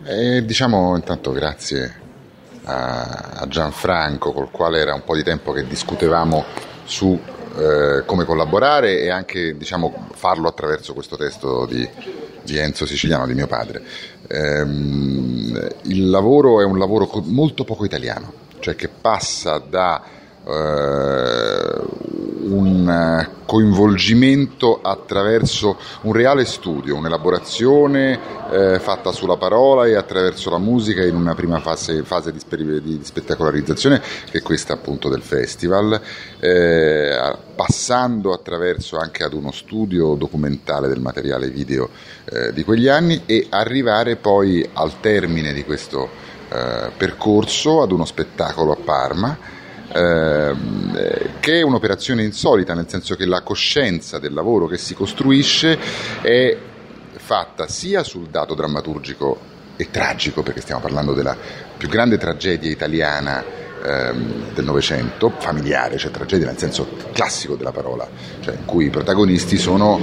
Diciamo intanto grazie a Gianfranco, col quale era un po' di tempo che discutevamo su come collaborare e anche farlo attraverso questo testo di Enzo Siciliano, di mio padre. Il lavoro è un lavoro molto poco italiano, cioè che passa da un coinvolgimento attraverso un reale studio, un'elaborazione fatta sulla parola e attraverso la musica in una prima fase di spettacolarizzazione, che è questa appunto del festival, passando attraverso anche ad uno studio documentale del materiale video di quegli anni, e arrivare poi al termine di questo percorso ad uno spettacolo a Parma, che è un'operazione insolita, nel senso che la coscienza del lavoro che si costruisce è fatta sia sul dato drammaturgico e tragico, perché stiamo parlando della più grande tragedia italiana del Novecento, familiare, cioè tragedia nel senso classico della parola, cioè in cui i protagonisti sono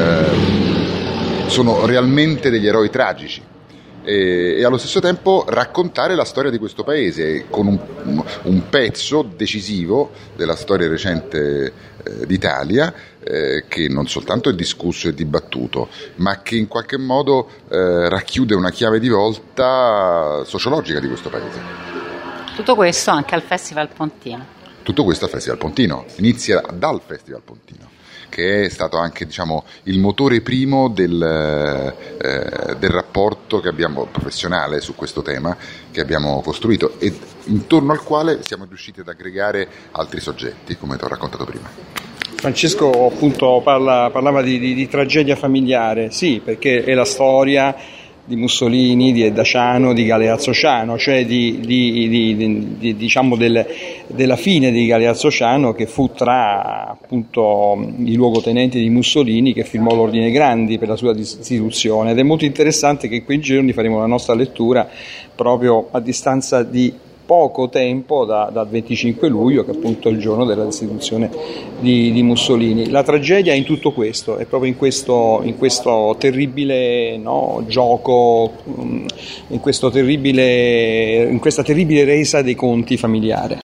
realmente degli eroi tragici, e allo stesso tempo raccontare la storia di questo paese con un pezzo decisivo della storia recente d'Italia, che non soltanto è discusso e dibattuto, ma che in qualche modo racchiude una chiave di volta sociologica di questo paese. Tutto questo anche al Festival Pontino. Tutto questo al Festival Pontino, inizia dal Festival Pontino, che è stato anche il motore primo del rapporto che abbiamo professionale su questo tema che abbiamo costruito, e intorno al quale siamo riusciti ad aggregare altri soggetti, come ti ho raccontato prima. Francesco appunto parlava di tragedia familiare, sì, perché è la storia di Mussolini, di Edda Ciano, di Galeazzo Ciano, cioè della fine di Galeazzo Ciano, che fu tra appunto i luogotenenti di Mussolini, che firmò l'Ordine Grandi per la sua istituzione, ed è molto interessante che in quei giorni faremo la nostra lettura proprio a distanza di poco tempo dal 25 luglio, che è appunto il giorno della istituzione di Mussolini. La tragedia è in tutto questo, è proprio in questo terribile gioco, in questa terribile resa dei conti familiare.